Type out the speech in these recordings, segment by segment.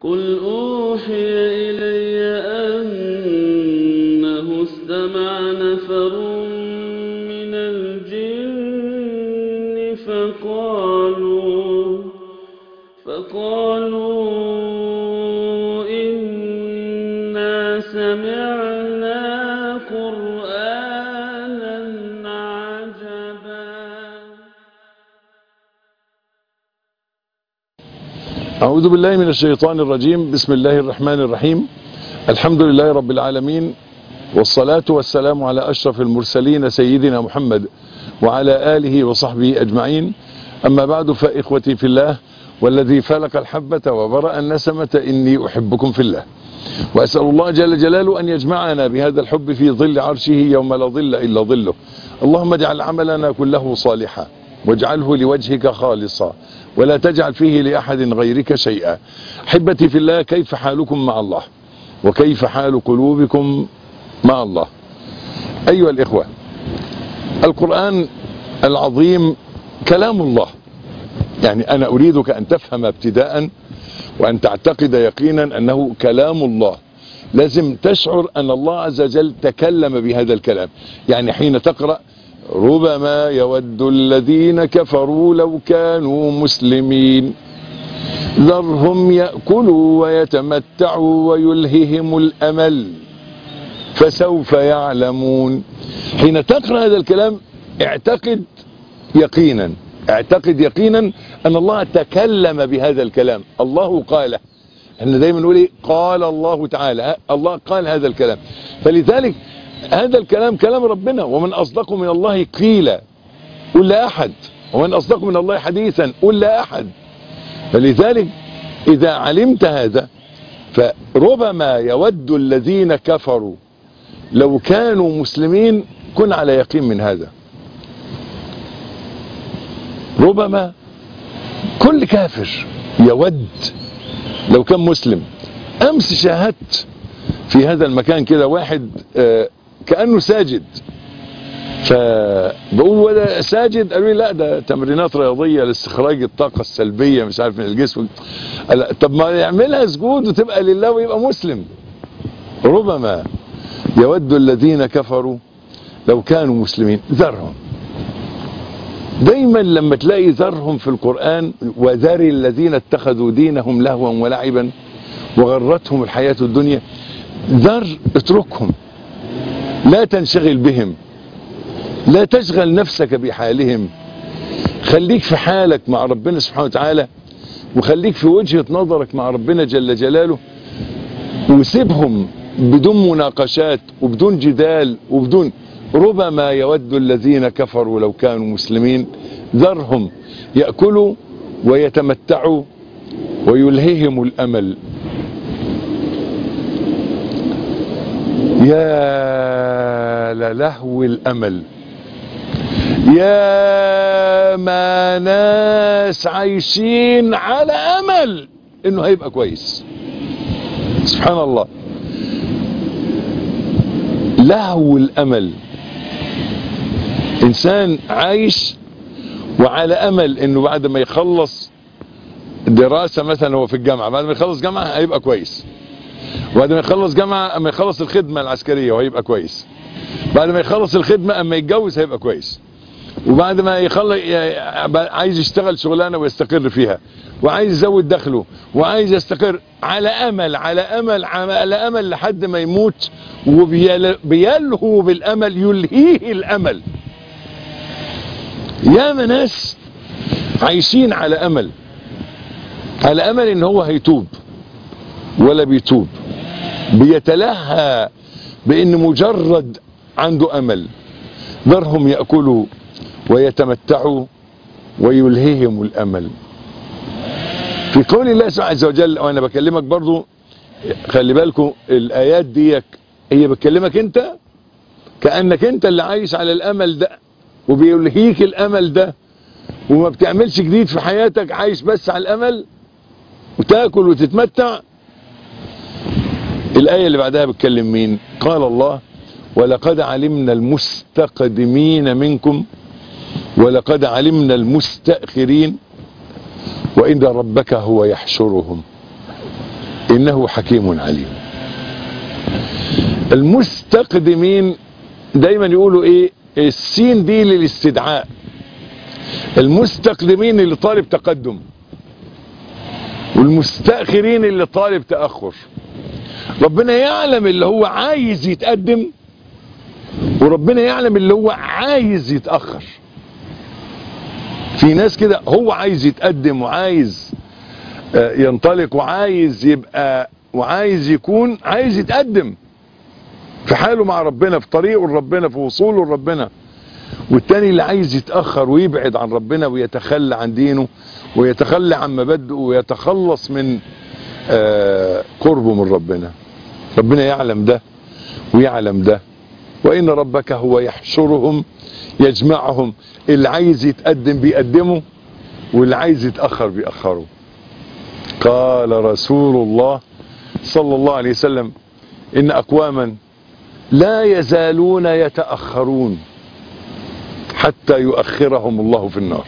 قل أوحي إلي أنه استمع نفر من الجن فقالوا إنا سمعنا قرآنا عجبا. أعوذ بالله من الشيطان الرجيم. بسم الله الرحمن الرحيم. الحمد لله رب العالمين، والصلاة والسلام على أشرف المرسلين سيدنا محمد وعلى آله وصحبه أجمعين. أما بعد، فإخوتي في الله والذي فلق الحبة وبرأ النسمة إني أحبكم في الله، وأسأل الله جل جلاله أن يجمعنا بهذا الحب في ظل عرشه يوم لا ظل إلا ظله. اللهم اجعل عملنا كله صالحا واجعله لوجهك خالصا ولا تجعل فيه لأحد غيرك شيئا. أحبتي في الله، كيف حالكم مع الله وكيف حال قلوبكم مع الله؟ أيها الإخوة، القرآن العظيم كلام الله. يعني أنا أريدك أن تفهم ابتداء وأن تعتقد يقينا أنه كلام الله. لازم تشعر أن الله عز وجل تكلم بهذا الكلام. يعني حين تقرأ ربما يود الذين كفروا لو كانوا مسلمين ذرهم يأكلوا ويتمتعوا ويلههم الأمل فسوف يعلمون. حين تقرأ هذا الكلام اعتقد يقينا أن الله تكلم بهذا الكلام. الله قاله. احنا دايما نقول ايه؟ قال الله تعالى. الله قال هذا الكلام، فلذلك هذا الكلام كلام ربنا. ومن أصدق من الله قيلا قل لا أحد، ومن أصدق من الله حديثا قل لا أحد. فلذلك إذا علمت هذا، فربما يود الذين كفروا لو كانوا مسلمين. كن على يقين من هذا. ربما كل كافر يود لو كان مسلم. أمس شاهدت في هذا المكان كده واحد كأنه ساجد، فبقول ولا ساجد؟ قالوا لي لا، ده تمرينات رياضية لاستخراج الطاقة السلبية مش عارف من الجسم. طب ما يعملها سجود وتبقى لله ويبقى مسلم. ربما يود الذين كفروا لو كانوا مسلمين ذرهم. دايما لما تلاقي ذرهم في القرآن، وذر الذين اتخذوا دينهم لهوا ولعبا وغرتهم الحياة الدنيا، ذر، اتركهم، لا تنشغل بهم، لا تشغل نفسك بحالهم. خليك في حالك مع ربنا سبحانه وتعالى، وخليك في وجهة نظرك مع ربنا جل جلاله، وسيبهم بدون مناقشات وبدون جدال وبدون. ربما يود الذين كفروا لو كانوا مسلمين ذرهم يأكلوا ويتمتعوا ويلههم الأمل. يا للهو الأمل، يا ما ناس عايشين على أمل إنه هيبقى كويس. سبحان الله، لهو الأمل. إنسان عايش وعلى أمل إنه بعد ما يخلص دراسة، مثلا هو في الجامعة، بعد ما يخلص جامعة هيبقى كويس، وبعد ما يخلص جامعة اما يخلص الخدمة العسكرية وهيبقى كويس، بعد ما يخلص الخدمة اما يتجوز هيبقى كويس، وبعد ما يخلص عايز يشتغل شغلانة ويستقر فيها، وعايز يزود دخله، وعايز يستقر على امل على امل على امل لحد ما يموت، وبيلهو بالامل، يلهيه الامل. ياما ناس عايشين على امل ان هو هيتوب ولا بيتوب، بيتلهى بان مجرد عنده امل. ذرهم يأكلوا ويتمتعوا ويلهيهم الامل. في قول الله سبحانه عز وجل، وانا بكلمك برضو خلي بالكم الايات دي هي بتكلمك انت، كأنك انت اللي عايش على الامل ده وبيلهيك الامل ده، وما بتعملش جديد في حياتك، عايش بس على الامل وتاكل وتتمتع. الآية اللي بعدها بتكلم مين؟ قال الله: ولقد علمنا المستقدمين منكم ولقد علمنا المستأخرين وإن ربك هو يحشرهم. إنه حكيم عليم. المستقدمين دايما يقولوا ايه؟ السين دي للاستدعاء. المستقدمين اللي طالب تقدم، والمستأخرين اللي طالب تأخر. ربنا يعلم اللي هو عايز يتقدم، وربنا يعلم اللي هو عايز يتأخر. في ناس كده هو عايز يتقدم وعايز ينطلق وعايز يبقى وعايز يكون عايز يتقدم في حاله مع ربنا، في طريقه لربنا، في وصوله لربنا. والتاني اللي عايز يتأخر ويبعد عن ربنا ويتخلى عن دينه ويتخلى عن مبادئه ويتخلص من قربه من ربنا. ربنا يعلم ده ويعلم ده. وإن ربك هو يحشرهم يجمعهم. اللي عايز يتقدم بيقدمه، واللي عايز يتأخر بيأخره. قال رسول الله صلى الله عليه وسلم: إن أقواما لا يزالون يتأخرون حتى يؤخرهم الله في النار.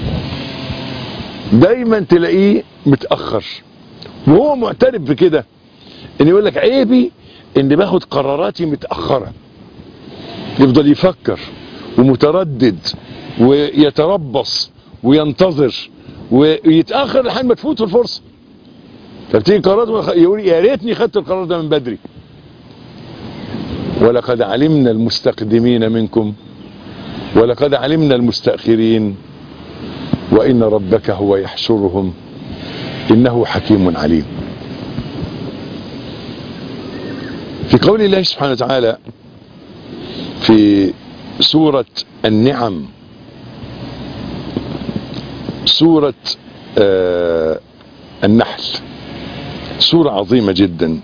دايما تلاقيه متأخر وهو معترف بكده، ان يقول لك عيبي ان باخد قراراتي متأخرة. يفضل يفكر ومتردد ويتربص وينتظر ويتأخر لحد ما تفوت الفرصة. فبتيجي قرارات يقول يا ريتني خدت القرار ده من بدري. ولقد علمنا المستقدمين منكم ولقد علمنا المستأخرين وإن ربك هو يحشرهم إنه حكيم عليم. في قول الله سبحانه وتعالى في سورة النعم، سورة النحل، سورة عظيمة جدا،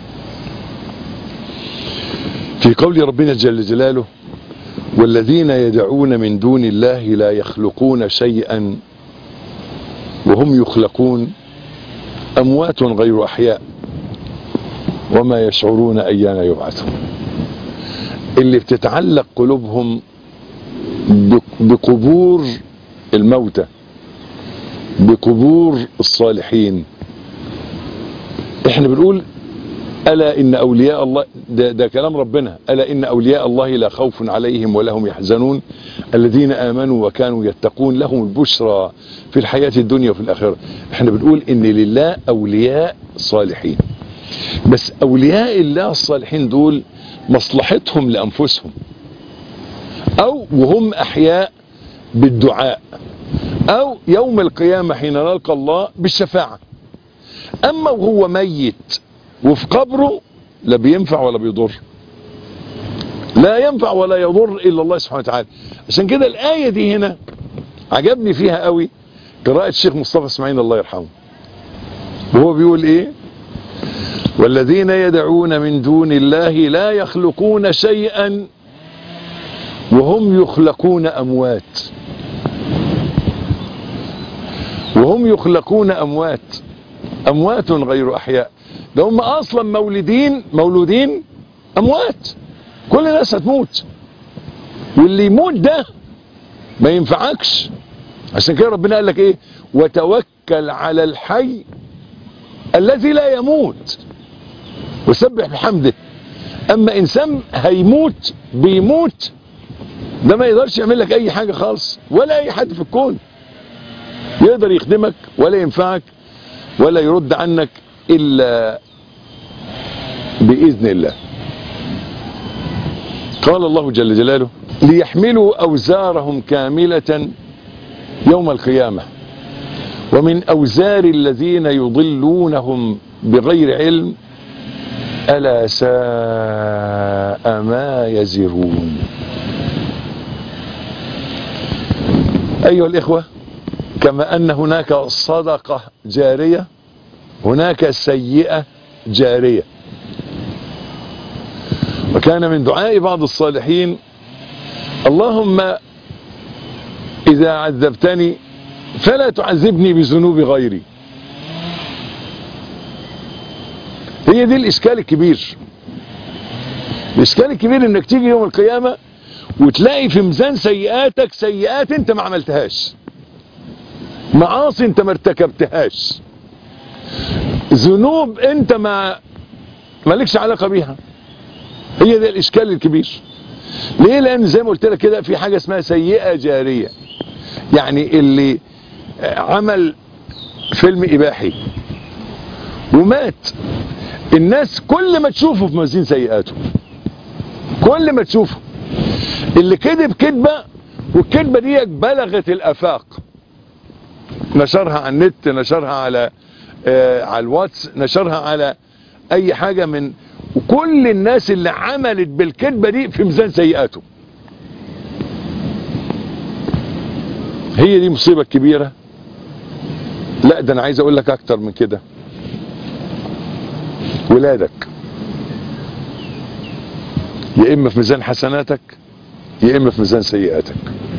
في قول ربنا جل جلاله: والذين يدعون من دون الله لا يخلقون شيئا وهم يخلقون أموات غير أحياء وما يشعرون أيان يبعثون. اللي بتتعلق قلوبهم بقبور الموتى، بقبور الصالحين. احنا بنقول ألا إن أولياء الله، ده كلام ربنا: ألا إن أولياء الله لا خوف عليهم ولا هم يحزنون الذين آمنوا وكانوا يتقون لهم البشرى في الحياة الدنيا وفي الآخرة. احنا بنقول إن لله أولياء صالحين، بس أولياء الله الصالحين دول مصلحتهم لأنفسهم، أو وهم أحياء بالدعاء، أو يوم القيامة حين نلقى الله بالشفاعة. أما وهو ميت وفي قبره لا بينفع ولا بيضر، لا ينفع ولا يضر إلا الله سبحانه وتعالى. عشان كده الآية دي هنا عجبني فيها قوي قراءة الشيخ مصطفى اسماعيل الله يرحمه، وهو بيقول إيه: والذين يدعون من دون الله لا يخلقون شيئا وهم يخلقون أموات. وهم يخلقون أموات، أموات غير أحياء. ده هم أصلا مولودين أموات. كل الناس هتموت، واللي يموت ده ما ينفعكش. عشان كده ربنا قال لك إيه: وتوكل على الحي الذي لا يموت وسبح بحمده. أما إنسان هيموت بيموت، ده ما يقدرش يعمل لك أي حاجة خالص، ولا أي حد في الكون يقدر يخدمك ولا ينفعك ولا يرد عنك إلا بإذن الله. قال الله جل جلاله: ليحملوا أوزارهم كاملة يوم القيامة ومن أوزار الذين يضلونهم بغير علم ألا ساء ما يزرون. أيها الإخوة، كما أن هناك صدقة جارية هناك سيئة جارية. وكان من دعاء بعض الصالحين: اللهم إذا عذبتني فلا تعذبني بذنوب غيري. هي دي الإشكال الكبير. الإشكال الكبير إنك تيجي يوم القيامة وتلاقي في ميزان سيئاتك سيئات انت ما عملتهاش، معاصي انت ما ارتكبتهاش، ذنوب انت ما مالكش علاقة بيها. هي ده الاشكال الكبير. ليه؟ لان زي ما قلت لك كده في حاجة اسمها سيئة جارية. يعني اللي عمل فيلم اباحي ومات، الناس كل ما تشوفه في موازين سيئاته، كل ما تشوفه. اللي كذب كذبة والكذبة دي بلغت الافاق، نشرها على النت، نشرها على الواتس، نشرها على اي حاجة من، وكل الناس اللي عملت بالكذبة دي في ميزان سيئاته. هي دي مصيبة كبيرة. لا ده انا عايز اقول لك اكتر من كده. ولادك يا اما في ميزان حسناتك يا اما في ميزان سيئاتك.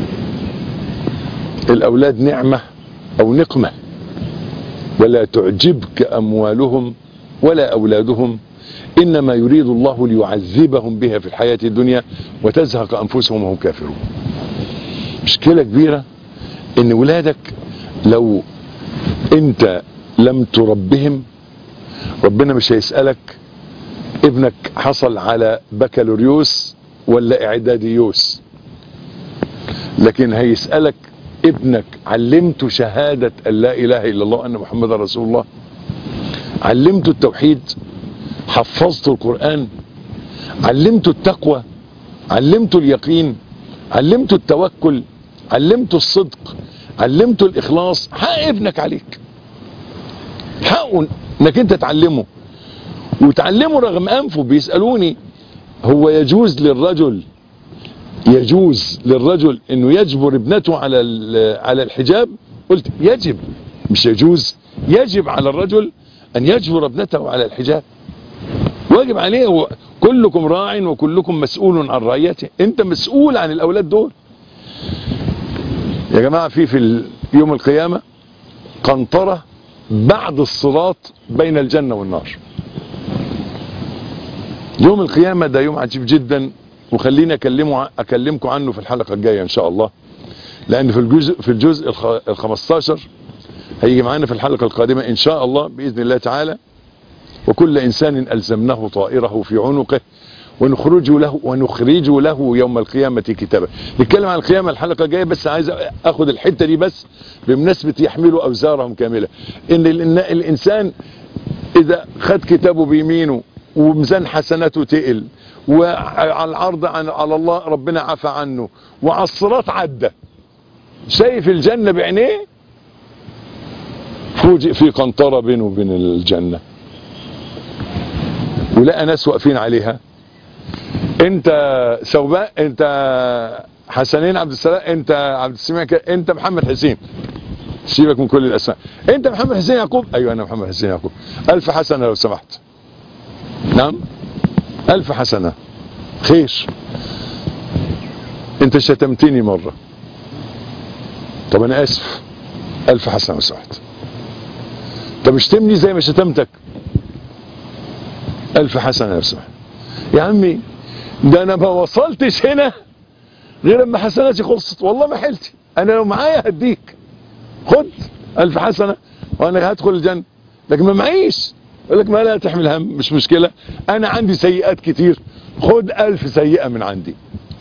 الاولاد نعمة او نقمة، ولا تعجبك اموالهم ولا اولادهم انما يريد الله ليعذبهم بها في الحياة الدنيا وتزهق انفسهم وهم كافرون. مشكلة كبيرة ان ولادك لو انت لم تربهم ربنا مش هيسألك ابنك حصل على بكالوريوس ولا اعداديوس، لكن هيسألك ابنك علمته شهادة ان لا اله الا الله وان محمد رسول الله، علمته التوحيد، حفظته القرآن، علمته التقوى، علمته اليقين، علمته التوكل، علمته الصدق، علمته الاخلاص. حق ابنك عليك، حقه انك انت تعلمه، وتعلمه رغم انفه. بيسألوني هو يجوز للرجل انه يجبر ابنته على الحجاب؟ قلت يجب، مش يجوز. يجب على الرجل ان يجبر ابنته على الحجاب، واجب عليه. كلكم راع وكلكم مسؤول عن رعيته. انت مسؤول عن الاولاد دول يا جماعة. في يوم القيامة قنطرة بعد الصراط بين الجنة والنار. يوم القيامة ده يوم عجيب جدا، وخليني اكلمكم عنه في الحلقة الجاية ان شاء الله، لان في الجزء ال15 هيجي معانا في الحلقة القادمة ان شاء الله باذن الله تعالى. وكل انسان الزمناه طائره في عنقه ونخرج له يوم القيامة كتابا. نتكلم عن القيامة الحلقة الجاية، بس عايز اخد الحتة دي بس بمناسبة يحملوا اوزارهم كاملة. ان الانسان اذا خد كتابه بيمينه وميزان حسناته تقل، وعلى العرض على الله ربنا عفى عنه، وعلى الصراط عدى، شايف الجنة بعينيه، فوجئ في قنطرة بينه وبين الجنة، ولقى ناس واقفين عليها. انت سوباء، انت حسنين عبد السلام، انت عبد السميع، انت محمد حسين، سيبك من كل الاسماء. انت محمد حسين يعقوب؟ ايوه انا محمد حسين يعقوب. 1000 حسنة لو سمحت. نعم 1000 حسنة. خير. انت شتمتني مرة، طب انا اسف، 1000 حسنة لو سمحت. طب اشتمني زي ما شتمتك، 1000 حسنة لو سمحت. يا عمي ده انا ما وصلتش هنا غير اما حسناتي خلصت، والله ما حيلتي. انا لو معايا هديك، خد 1000 حسنة وانا هدخل الجنة، لكن ما معيش. يقول لك ما لا تحمل هم، مش مشكلة، انا عندي سيئات كتير، خد 1000 سيئة من عندي.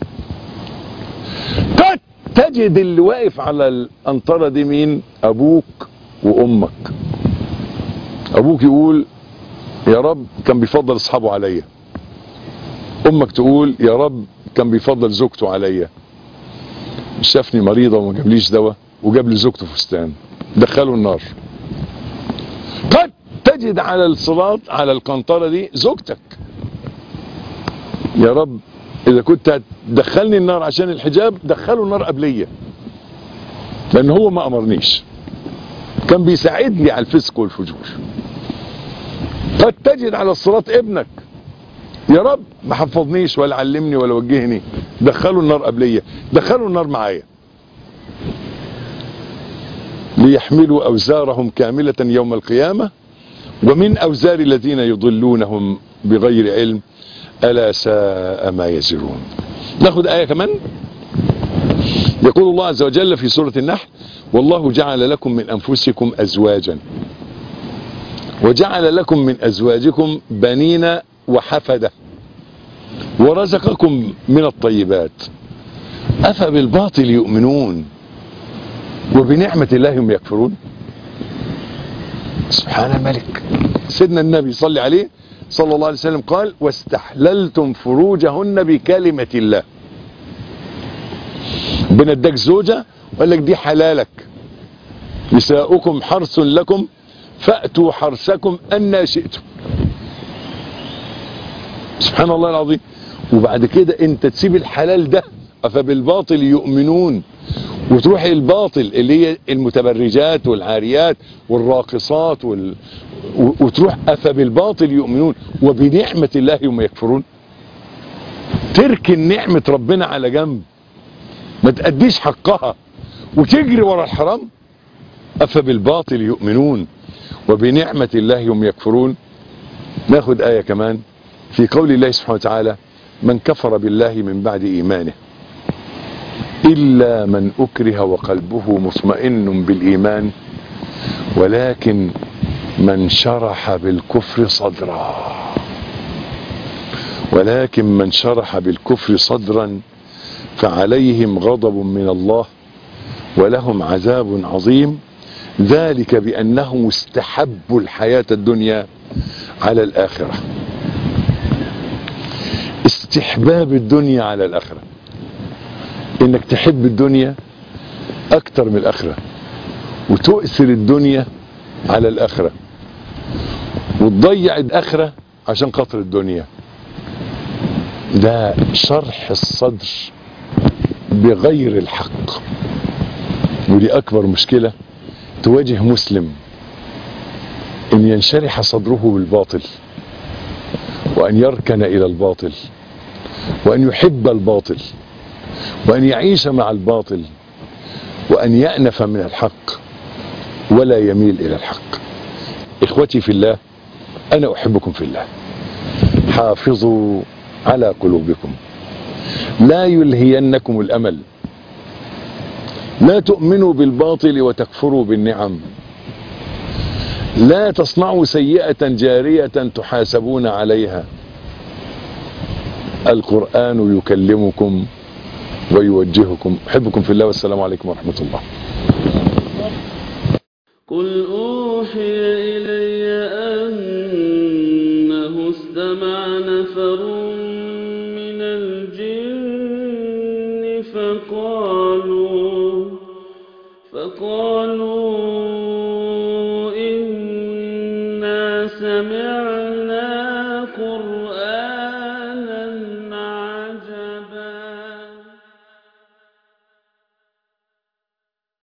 قد تجد اللي واقف على القنطرة دي مين؟ ابوك وامك. ابوك يقول يا رب كان بيفضل اصحابه عليا، امك تقول يا رب كان بيفضل زوجته عليا، شافني مريضة وما جابليش دواء وجاب لي زوجته فستان، دخله النار. قد تجد على الصراط على القنطرة دي زوجتك، يا رب اذا كنت هتدخلني النار عشان الحجاب دخله النار قبلية، لان هو ما امرنيش، كان بيساعدني على الفسق والفجور. قد تجد على الصراط ابنك، يا رب ما حفظنيش ولا علمني ولا وجهني، دخلوا النار قبلية، دخلوا النار معايا. ليحملوا أوزارهم كاملة يوم القيامة ومن أوزار الذين يضلونهم بغير علم ألا ساء ما يزرون. ناخد آية كمان. يقول الله عز وجل في سورة النحل والله جعل لكم من أنفسكم أزواجا وجعل لكم من أزواجكم بنين وحفدة ورزقكم من الطيبات أفبالباطل يؤمنون وبنعمة الله هم يكفرون. سبحان الملك. سيدنا النبي صلى عليه صلى الله عليه وسلم قال واستحللتم فروجهن بكلمة الله. بندك زوجة وقال لك دي حلالك، نساؤكم حرث لكم فأتوا حرثكم أن شئتم. سبحان الله العظيم. وبعد كده انت تسيب الحلال ده أفبالباطل يؤمنون وتروح الباطل اللي هي المتبرجات والعاريات والراقصات وتروح أفبالباطل يؤمنون وبنعمة الله هم يكفرون. تركن نعمة ربنا على جنب، ما تأديش حقها وتجري ورا الحرام. أفبالباطل يؤمنون وبنعمة الله هم يكفرون. ناخد آية كمان في قول الله سبحانه وتعالى من كفر بالله من بعد إيمانه إلا من أكره وقلبه مطمئن بالإيمان ولكن من شرح بالكفر صدرا فعليهم غضب من الله ولهم عذاب عظيم ذلك بأنهم استحبوا الحياة الدنيا على الآخرة. استحباب الدنيا على الآخرة، انك تحب الدنيا اكتر من الآخرة وتؤثر الدنيا على الآخرة وتضيع الآخرة عشان خاطر الدنيا. ده شرح الصدر بغير الحق، ودي أكبر مشكلة تواجه مسلم، ان ينشرح صدره بالباطل وان يركن الى الباطل وان يحب الباطل وان يعيش مع الباطل وان يأنف من الحق ولا يميل الى الحق. اخوتي في الله، انا احبكم في الله. حافظوا على قلوبكم، لا يلهينكم الامل، لا تؤمنوا بالباطل وتكفروا بالنعم، لا تصنعوا سيئة جارية تحاسبون عليها. القرآن يكلمكم ويوجهكم. أحبكم في الله والسلام عليكم ورحمة الله. قل أوحي إلي أنه استمع نفر من الجن فقالوا إنا سمعنا قرآنا